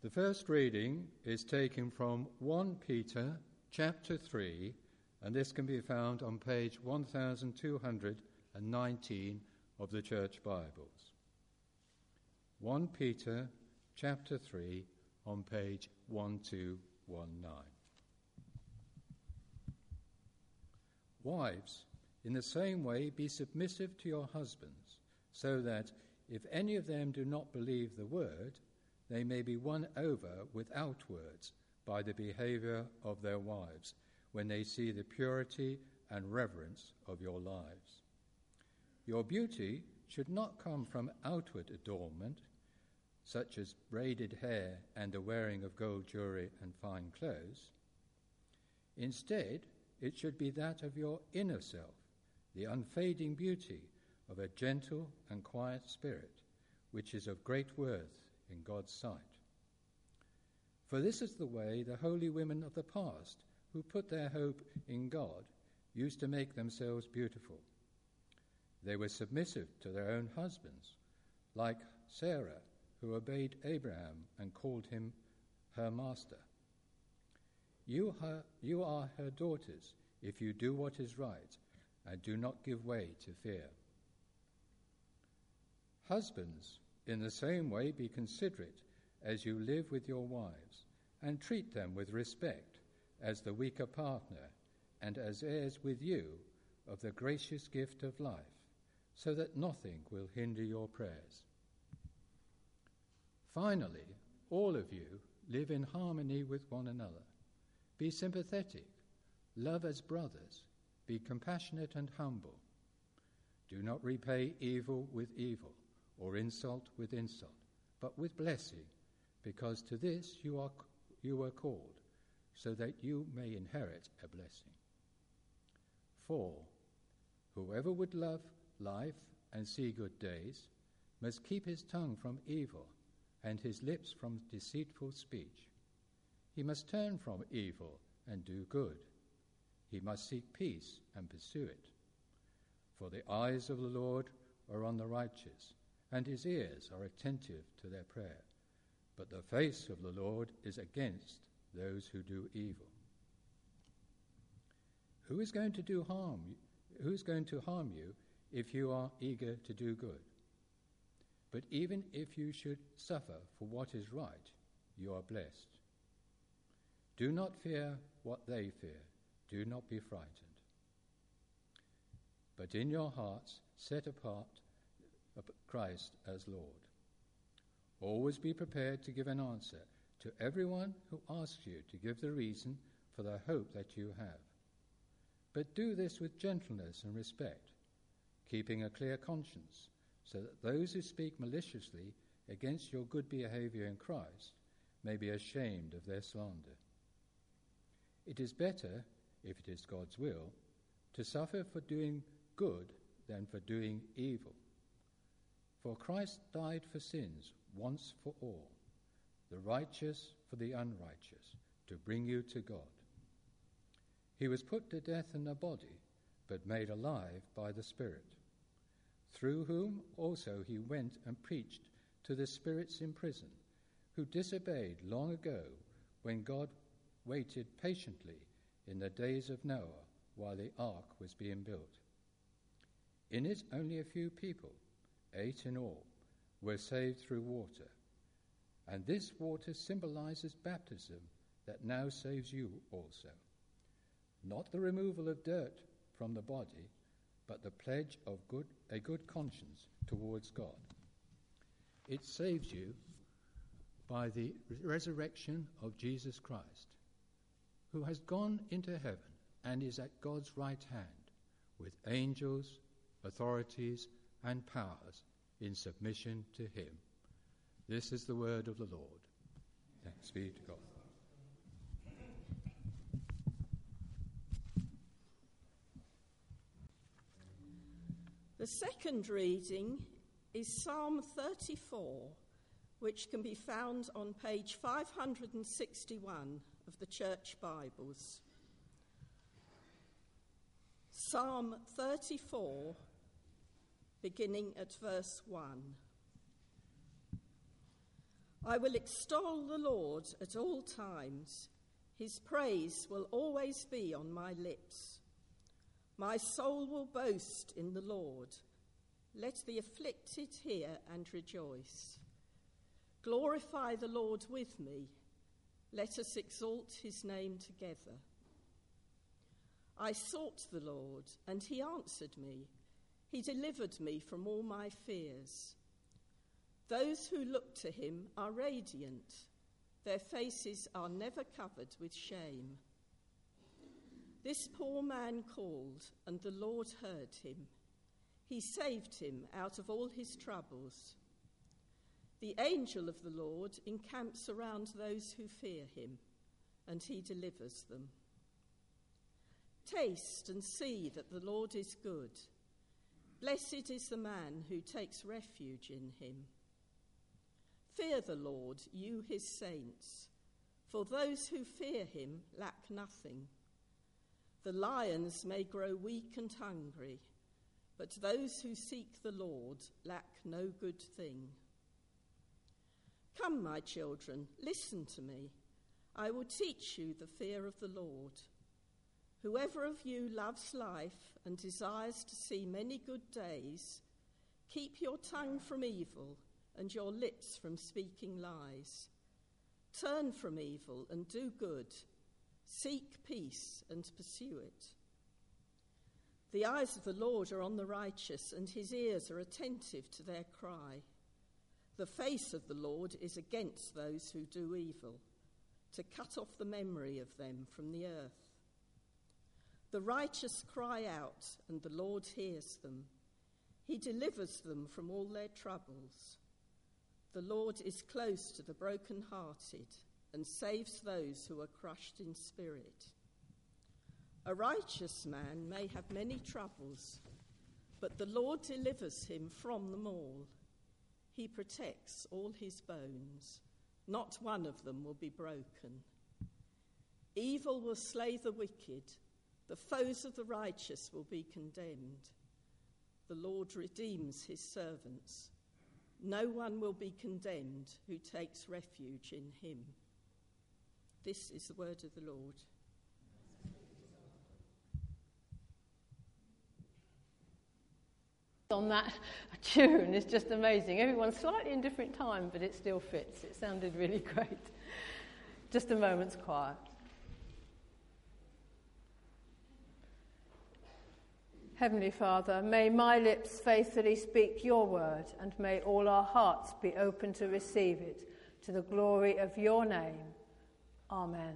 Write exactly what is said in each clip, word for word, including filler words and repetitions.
The first reading is taken from First Peter chapter three, and this can be found on page one thousand two hundred nineteen of the Church Bibles. First Peter chapter three on page one two one nine. Wives, in the same way be submissive to your husbands, so that if any of them do not believe the word, they may be won over without words by the behavior of their wives, when they see the purity and reverence of your lives. Your beauty should not come from outward adornment, such as braided hair and the wearing of gold jewelry and fine clothes. Instead, it should be that of your inner self, the unfading beauty of a gentle and quiet spirit, which is of great worth in God's sight. For this is the way the holy women of the past, who put their hope in God, used to make themselves beautiful. They were submissive to their own husbands, like Sarah, who obeyed Abraham and called him her master. You, her, you are her daughters if you do what is right and do not give way to fear. Husbands, in the same way, be considerate as you live with your wives, and treat them with respect as the weaker partner and as heirs with you of the gracious gift of life, so that nothing will hinder your prayers. Finally, all of you live in harmony with one another. Be sympathetic, love as brothers, be compassionate and humble. Do not repay evil with evil, or insult with insult, but with blessing, because to this you are you were called, so that you may inherit a blessing. For whoever would love life and see good days must keep his tongue from evil and his lips from deceitful speech. He must turn from evil and do good. He must seek peace and pursue it. For the eyes of the Lord are on the righteous, and his ears are attentive to their prayer. But the face of the Lord is against those who do evil. Who is going to do harm? Who is going to harm you if you are eager to do good? But even if you should suffer for what is right, you are blessed. Do not fear what they fear. Do not be frightened. But in your hearts set apart Christ as Lord. Always be prepared to give an answer to everyone who asks you to give the reason for the hope that you have. But do this with gentleness and respect, keeping a clear conscience, so that those who speak maliciously against your good behavior in Christ may be ashamed of their slander. It is better, if it is God's will, to suffer for doing good than for doing evil. For Christ died for sins once for all, the righteous for the unrighteous, to bring you to God. He was put to death in the body, but made alive by the Spirit, through whom also he went and preached to the spirits in prison, who disobeyed long ago when God waited patiently in the days of Noah while the ark was being built. In it only a few people, eight in all, were saved through water. And this water symbolizes baptism that now saves you also. Not the removal of dirt from the body, but the pledge of good, a good conscience towards God. It saves you by the resurrection of Jesus Christ, who has gone into heaven and is at God's right hand, with angels, authorities, and powers in submission to him. This is the word of the Lord. Thanks be to God. The second reading is Psalm thirty-four, which can be found on page five hundred sixty-one of the Church Bibles. Psalm thirty-four, beginning at verse one. I will extol the Lord at all times. His praise will always be on my lips. My soul will boast in the Lord. Let the afflicted hear and rejoice. Glorify the Lord with me. Let us exalt his name together. I sought the Lord, and he answered me. He delivered me from all my fears. Those who look to him are radiant. Their faces are never covered with shame. This poor man called, and the Lord heard him. He saved him out of all his troubles. The angel of the Lord encamps around those who fear him, and he delivers them. Taste and see that the Lord is good. Blessed is the man who takes refuge in him. Fear the Lord, you his saints, for those who fear him lack nothing. The lions may grow weak and hungry, but those who seek the Lord lack no good thing. Come, my children, listen to me. I will teach you the fear of the Lord. Whoever of you loves life and desires to see many good days, keep your tongue from evil and your lips from speaking lies. Turn from evil and do good. Seek peace and pursue it. The eyes of the Lord are on the righteous, and his ears are attentive to their cry. The face of the Lord is against those who do evil, to cut off the memory of them from the earth. The righteous cry out, and the Lord hears them. He delivers them from all their troubles. The Lord is close to the brokenhearted and saves those who are crushed in spirit. A righteous man may have many troubles, but the Lord delivers him from them all. He protects all his bones. Not one of them will be broken. Evil will slay the wicked. The foes of the righteous will be condemned. The Lord redeems his servants. No one will be condemned who takes refuge in him. This is the word of the Lord. On that tune is just amazing. Everyone's slightly in different time, but it still fits. It sounded really great. Just a moment's quiet. Heavenly Father, may my lips faithfully speak your word, and may all our hearts be open to receive it, to the glory of your name. Amen.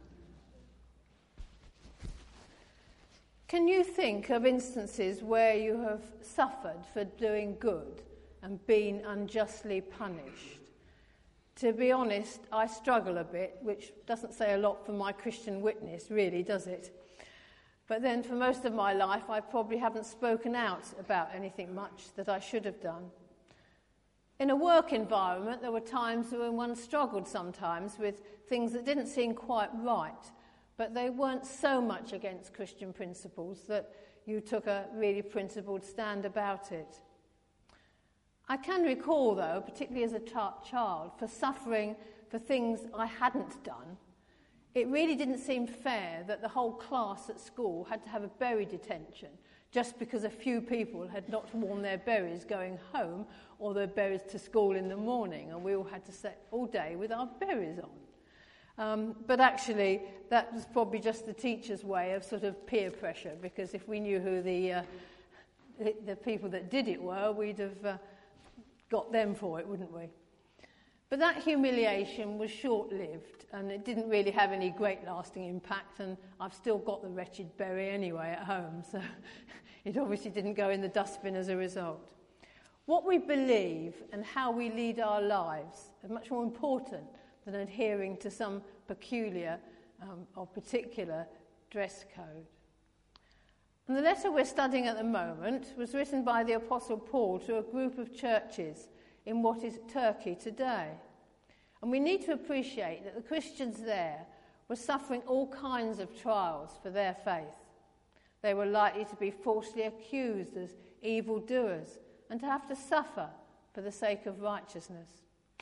Can you think of instances where you have suffered for doing good and been unjustly punished? To be honest, I struggle a bit, which doesn't say a lot for my Christian witness, really, does it? But then for most of my life, I probably haven't spoken out about anything much that I should have done. In a work environment, there were times when one struggled sometimes with things that didn't seem quite right, but they weren't so much against Christian principles that you took a really principled stand about it. I can recall, though, particularly as a t- child, for suffering for things I hadn't done. It really didn't seem fair that the whole class at school had to have a berry detention just because a few people had not worn their berries going home or their berries to school in the morning, and we all had to sit all day with our berries on. Um, but actually, that was probably just the teacher's way of sort of peer pressure, because if we knew who the uh, the, the people that did it were, we'd have uh, got them for it, wouldn't we? But that humiliation was short-lived, and it didn't really have any great lasting impact, and I've still got the wretched berry anyway at home, so it obviously didn't go in the dustbin as a result. What we believe and how we lead our lives are much more important than adhering to some peculiar um, or particular dress code. And the letter we're studying at the moment was written by the Apostle Paul to a group of churches in what is Turkey today. And we need to appreciate that the Christians there were suffering all kinds of trials for their faith. They were likely to be falsely accused as evildoers and to have to suffer for the sake of righteousness.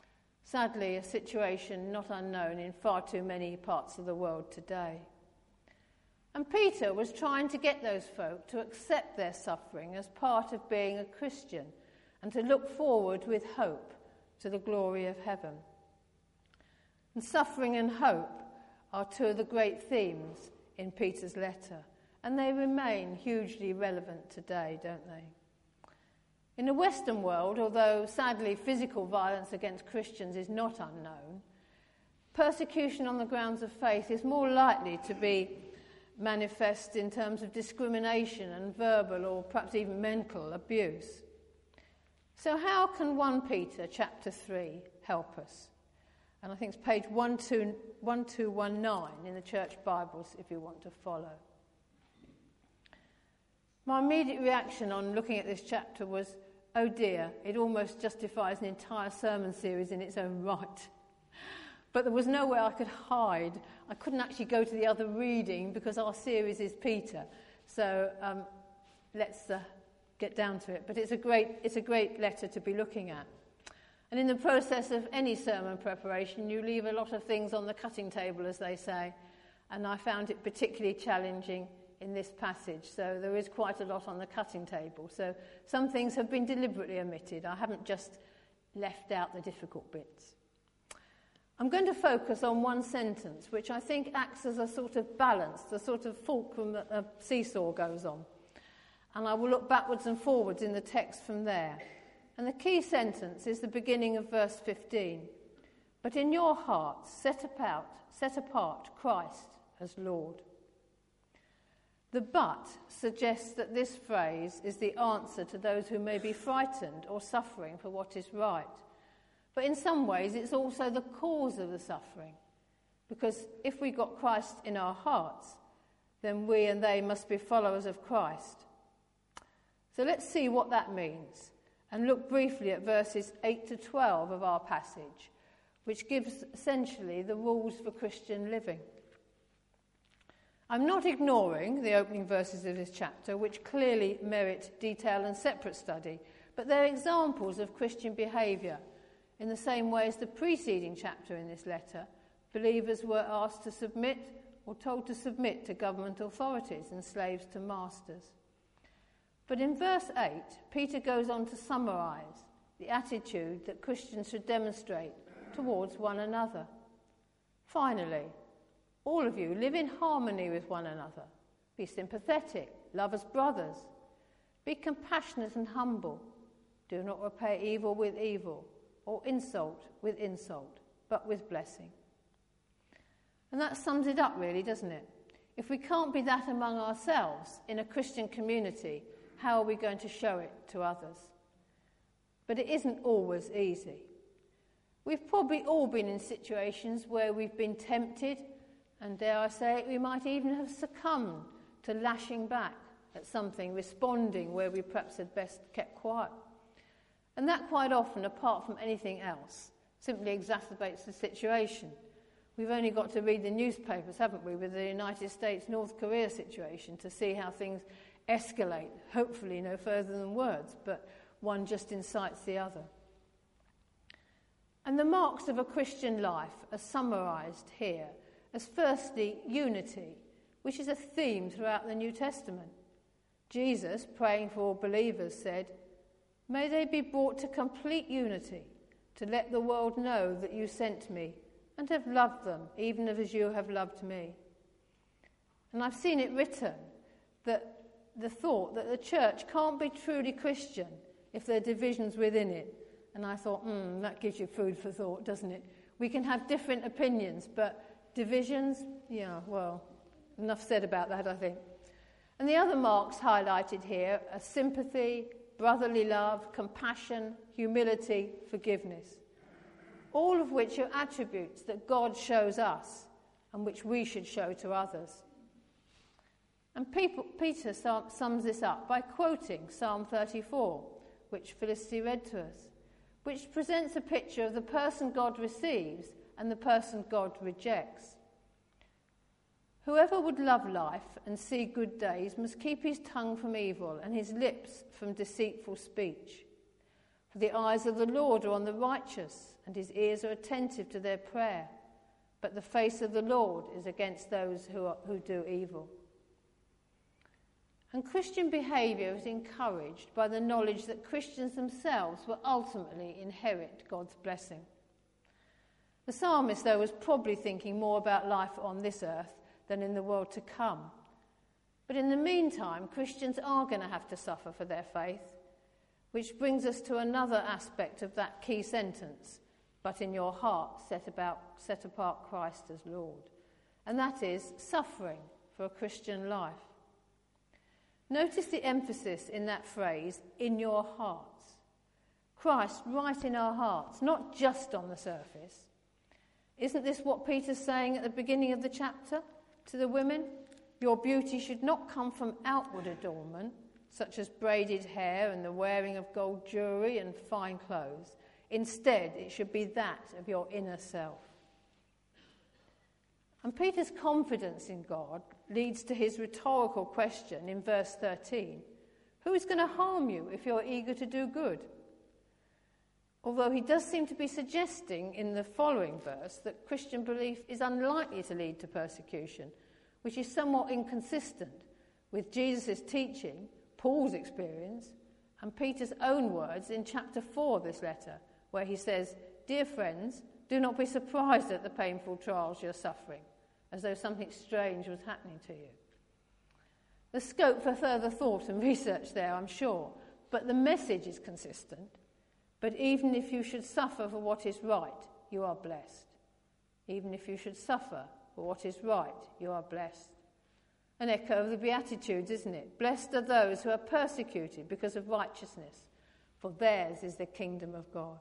Sadly, a situation not unknown in far too many parts of the world today. And Peter was trying to get those folk to accept their suffering as part of being a Christian and to look forward with hope to the glory of heaven. And suffering and hope are two of the great themes in Peter's letter, and they remain hugely relevant today, don't they? In the Western world, although sadly physical violence against Christians is not unknown, persecution on the grounds of faith is more likely to be manifest in terms of discrimination and verbal or perhaps even mental abuse. So how can First Peter chapter three help us? And I think it's page one two one nine in the Church Bibles if you want to follow. My immediate reaction on looking at this chapter was, oh dear, it almost justifies an entire sermon series in its own right. But there was nowhere I could hide. I couldn't actually go to the other reading because our series is Peter. So um, let's uh, get down to it. But it's a great, it's a great letter to be looking at. And in the process of any sermon preparation, you leave a lot of things on the cutting table, as they say. And I found it particularly challenging in this passage. So there is quite a lot on the cutting table. So some things have been deliberately omitted. I haven't just left out the difficult bits. I'm going to focus on one sentence, which I think acts as a sort of balance, the sort of fulcrum that a seesaw goes on. And I will look backwards and forwards in the text from there. And the key sentence is the beginning of verse fifteen. But in your hearts set apart, set apart Christ as Lord. The but suggests that this phrase is the answer to those who may be frightened or suffering for what is right. But in some ways, it's also the cause of the suffering. Because if we got Christ in our hearts, then we and they must be followers of Christ. So let's see what that means and look briefly at verses eight to twelve of our passage, which gives essentially the rules for Christian living. I'm not ignoring the opening verses of this chapter, which clearly merit detail and separate study, but they're examples of Christian behaviour. In the same way as the preceding chapter in this letter, believers were asked to submit or told to submit to government authorities and slaves to masters. But in verse eight, Peter goes on to summarise the attitude that Christians should demonstrate towards one another. Finally, all of you live in harmony with one another. Be sympathetic, love as brothers. Be compassionate and humble. Do not repay evil with evil, or insult with insult, but with blessing. And that sums it up really, doesn't it? If we can't be that among ourselves in a Christian community, how are we going to show it to others? But it isn't always easy. We've probably all been in situations where we've been tempted, and dare I say it, we might even have succumbed to lashing back at something, responding where we perhaps had best kept quiet. And that quite often, apart from anything else, simply exacerbates the situation. We've only got to read the newspapers, haven't we, with the United States-North Korea situation to see how things escalate, hopefully no further than words, but one just incites the other. And the marks of a Christian life are summarised here as firstly, unity, which is a theme throughout the New Testament. Jesus, praying for all believers, said, "May they be brought to complete unity, to let the world know that you sent me and have loved them, even as you have loved me." And I've seen it written that the thought that the church can't be truly Christian if there are divisions within it. And I thought, hmm, that gives you food for thought, doesn't it? We can have different opinions, but divisions, yeah, well, enough said about that, I think. And the other marks highlighted here are sympathy, brotherly love, compassion, humility, forgiveness, all of which are attributes that God shows us and which we should show to others. And Peter sums this up by quoting Psalm thirty-four, which Felicity read to us, which presents a picture of the person God receives and the person God rejects. Whoever would love life and see good days must keep his tongue from evil and his lips from deceitful speech. For the eyes of the Lord are on the righteous, and his ears are attentive to their prayer. But the face of the Lord is against those who, are, who do evil. And Christian behaviour is encouraged by the knowledge that Christians themselves will ultimately inherit God's blessing. The psalmist, though, was probably thinking more about life on this earth than in the world to come. But in the meantime, Christians are going to have to suffer for their faith, which brings us to another aspect of that key sentence, but in your heart set, about, set apart Christ as Lord. And that is suffering for a Christian life. Notice the emphasis in that phrase, in your hearts. Christ right in our hearts, not just on the surface. Isn't this what Peter's saying at the beginning of the chapter to the women? Your beauty should not come from outward adornment, such as braided hair and the wearing of gold jewellery and fine clothes. Instead, it should be that of your inner self. And Peter's confidence in God leads to his rhetorical question in verse thirteen. Who is going to harm you if you're eager to do good? Although he does seem to be suggesting in the following verse that Christian belief is unlikely to lead to persecution, which is somewhat inconsistent with Jesus' teaching, Paul's experience, and Peter's own words in chapter four of this letter, where he says, "Dear friends, do not be surprised at the painful trials you're suffering, as though something strange was happening to you." There's scope for further thought and research there, I'm sure, but the message is consistent. But even if you should suffer for what is right, you are blessed. Even if you should suffer for what is right, you are blessed. An echo of the Beatitudes, isn't it? Blessed are those who are persecuted because of righteousness, for theirs is the kingdom of God.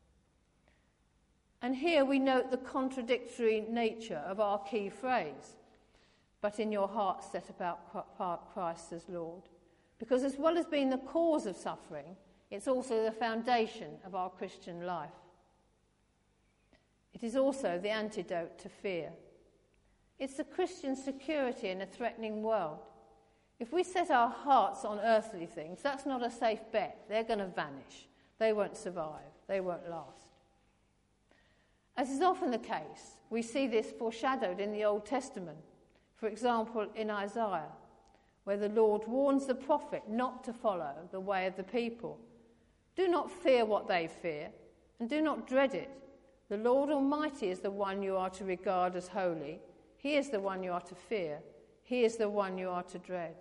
And here we note the contradictory nature of our key phrase, but in your heart set apart Christ as Lord. Because as well as being the cause of suffering, it's also the foundation of our Christian life. It is also the antidote to fear. It's the Christian security in a threatening world. If we set our hearts on earthly things, that's not a safe bet. They're going to vanish. They won't survive. They won't last. As is often the case, we see this foreshadowed in the Old Testament. For example, in Isaiah, where the Lord warns the prophet not to follow the way of the people. Do not fear what they fear, and do not dread it. The Lord Almighty is the one you are to regard as holy. He is the one you are to fear. He is the one you are to dread.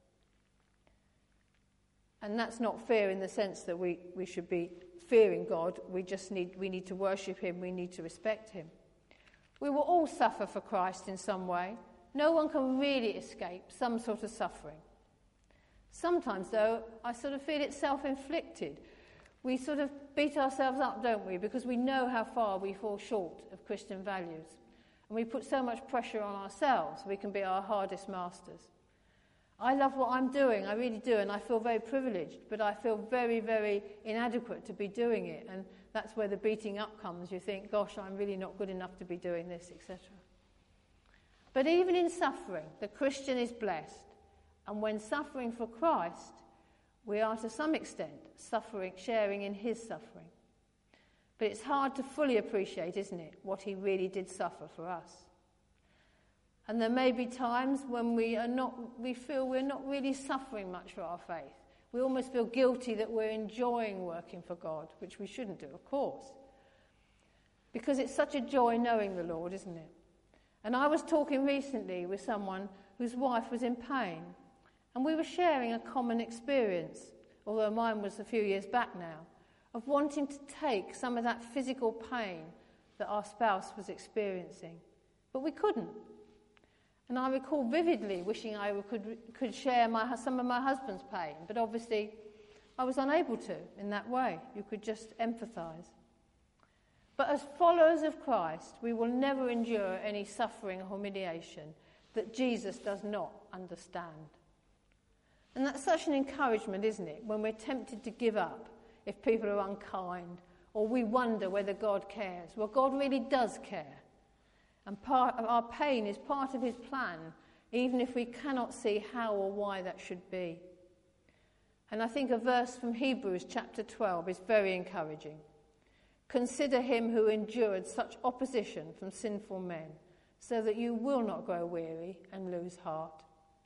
And that's not fear in the sense that we, we should be fearing God. We just need, we need to worship him. We need to respect him. We will all suffer for Christ in some way. No one can really escape some sort of suffering. Sometimes, though, I sort of feel it's self-inflicted. We sort of beat ourselves up, don't we, because we know how far we fall short of Christian values. And we put so much pressure on ourselves, we can be our hardest masters. I love what I'm doing, I really do, and I feel very privileged, but I feel very, very inadequate to be doing it. And that's where the beating up comes. You think, gosh, I'm really not good enough to be doing this, et cetera. But even in suffering, the Christian is blessed. And when suffering for Christ, we are to some extent suffering, sharing in his suffering. But it's hard to fully appreciate, isn't it, what he really did suffer for us. And there may be times when we are not, we feel we're not really suffering much for our faith. We almost feel guilty that we're enjoying working for God, which we shouldn't do, of course. Because it's such a joy knowing the Lord, isn't it? And I was talking recently with someone whose wife was in pain. And we were sharing a common experience, although mine was a few years back now, of wanting to take some of that physical pain that our spouse was experiencing. But we couldn't. And I recall vividly wishing I could, could share my, some of my husband's pain, but obviously I was unable to in that way. You could just empathise. But as followers of Christ, we will never endure any suffering or humiliation that Jesus does not understand. And that's such an encouragement, isn't it, when we're tempted to give up if people are unkind, or we wonder whether God cares. Well, God really does care. And part of our pain is part of his plan, even if we cannot see how or why that should be. And I think a verse from Hebrews chapter twelve is very encouraging. Consider him who endured such opposition from sinful men, so that you will not grow weary and lose heart.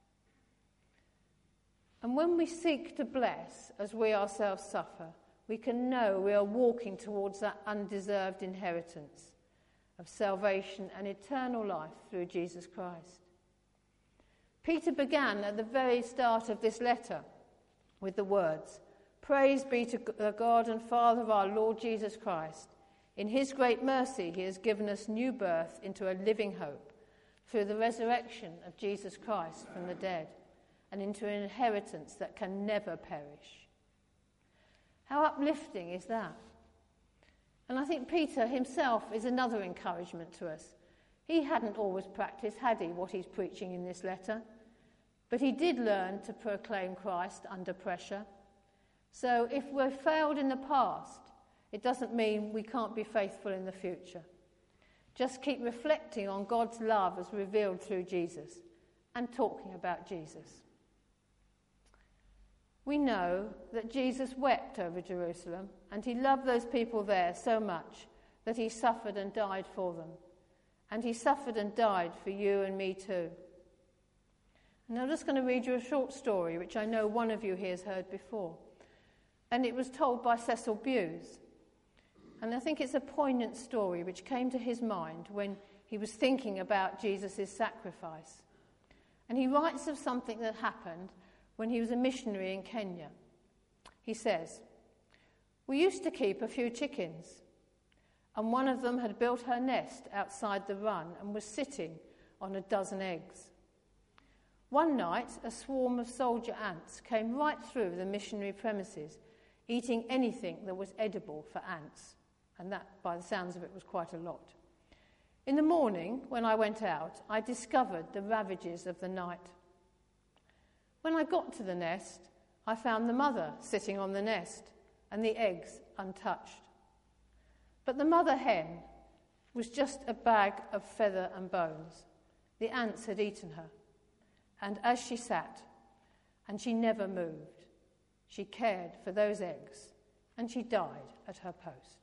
And when we seek to bless as we ourselves suffer, we can know we are walking towards that undeserved inheritance of salvation and eternal life through Jesus Christ. Peter began at the very start of this letter with the words, "Praise be to the God and Father of our Lord Jesus Christ. In his great mercy he has given us new birth into a living hope through the resurrection of Jesus Christ from the dead, and into an inheritance that can never perish." How uplifting is that? And I think Peter himself is another encouragement to us. He hadn't always practiced, had he, what he's preaching in this letter? But he did learn to proclaim Christ under pressure. So if we've failed in the past, it doesn't mean we can't be faithful in the future. Just keep reflecting on God's love as revealed through Jesus and talking about Jesus. We know that Jesus wept over Jerusalem, and he loved those people there so much that he suffered and died for them. And he suffered and died for you and me too. And I'm just going to read you a short story, which I know one of you here has heard before. And it was told by Cecil Bewes. And I think it's a poignant story which came to his mind when he was thinking about Jesus' sacrifice. And he writes of something that happened when he was a missionary in Kenya. He says, "We used to keep a few chickens, and one of them had built her nest outside the run and was sitting on a dozen eggs. One night, a swarm of soldier ants came right through the missionary premises, eating anything that was edible for ants, and that, by the sounds of it, was quite a lot. In the morning, when I went out, I discovered the ravages of the night. When I got to the nest, I found the mother sitting on the nest and the eggs untouched. But the mother hen was just a bag of feather and bones. The ants had eaten her. And as she sat, and she never moved, she cared for those eggs, and she died at her post."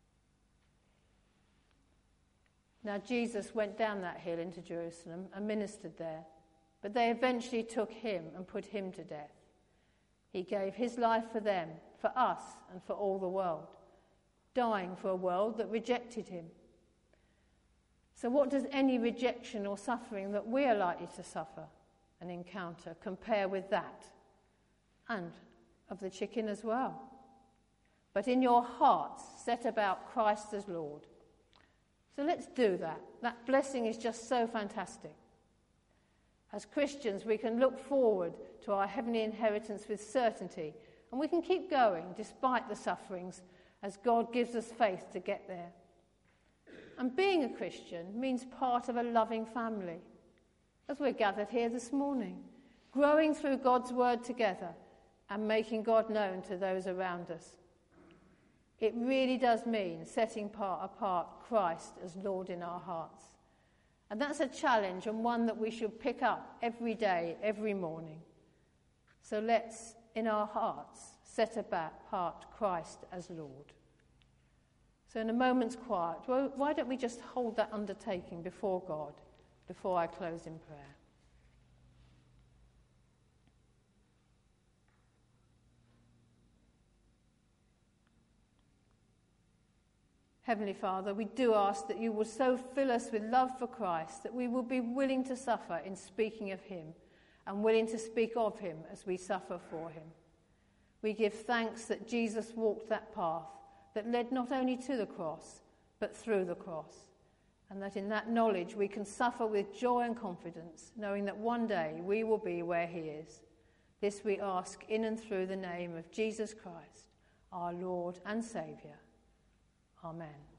Now Jesus went down that hill into Jerusalem and ministered there, but they eventually took him and put him to death. He gave his life for them, for us, and for all the world, dying for a world that rejected him. So what does any rejection or suffering that we are likely to suffer and encounter compare with that? And of the chicken as well. But in your hearts, set about Christ as Lord. So let's do that. That blessing is just so fantastic. As Christians, we can look forward to our heavenly inheritance with certainty, and we can keep going despite the sufferings as God gives us faith to get there. And being a Christian means part of a loving family, as we're gathered here this morning, growing through God's word together and making God known to those around us. It really does mean setting part apart Christ as Lord in our hearts. And that's a challenge, and one that we should pick up every day, every morning. So let's, in our hearts, set apart Christ as Lord. So in a moment's quiet, why don't we just hold that undertaking before God before I close in prayer? Heavenly Father, we do ask that you will so fill us with love for Christ that we will be willing to suffer in speaking of him and willing to speak of him as we suffer for him. We give thanks that Jesus walked that path that led not only to the cross, but through the cross, and that in that knowledge we can suffer with joy and confidence, knowing that one day we will be where he is. This we ask in and through the name of Jesus Christ, our Lord and Saviour. Amen.